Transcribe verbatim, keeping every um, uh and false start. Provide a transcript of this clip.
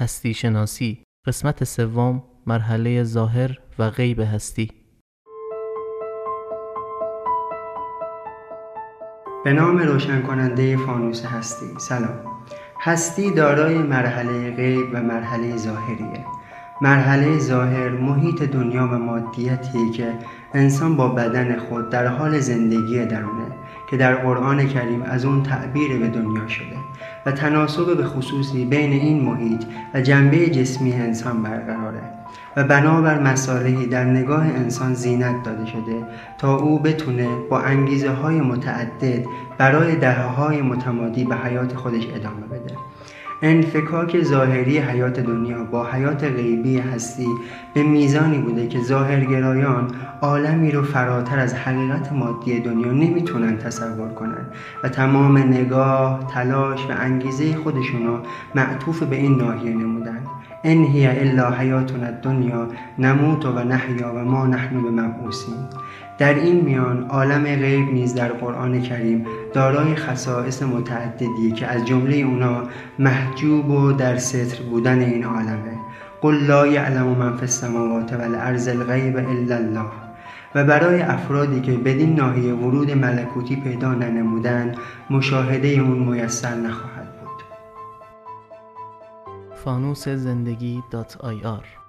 هستی شناسی، قسمت سوم، مرحله ظاهر و غیب هستی. به نام روشن کننده فانوس هستی. سلام. هستی دارای مرحله غیب و مرحله ظاهریه. مرحله ظاهر محیط دنیا و مادیتیه که انسان با بدن خود در حال زندگی درونه که در قرآن کریم از اون تعبیر به دنیا شده و تناسب به خصوصی بین این محیط و جنبه جسمی انسان برقراره و بنابر مصالحی در نگاه انسان زینت داده شده تا او بتونه با انگیزه های متعدد برای دهه‌های متمادی به حیات خودش ادامه بده. انفکاک ظاهری حیات دنیا با حیات غیبی هستی به میزانی بوده که ظاهرگرایان عالمی رو فراتر از حقیقت مادی دنیا نمیتونن تصور کنن و تمام نگاه، تلاش و انگیزه خودشونو معطوف به این ناحیه نمودن. ان هی الا حیاتنا الدنیا نموت و نحیا و ما نحن بمبعوثین. در این میان عالم غیب نیز در قرآن کریم دارای خصائص متعددی که از جمله اونا محجوب و در ستر بودن این عالمه. قل لا یعلم من فی السماوات والارض الغیب الا الله. و برای افرادی که بدین ناحیه ورود ملکوتی پیدا ننمودن مشاهده اون میسر نخواهد بود. فانوس زندگی دات آی آر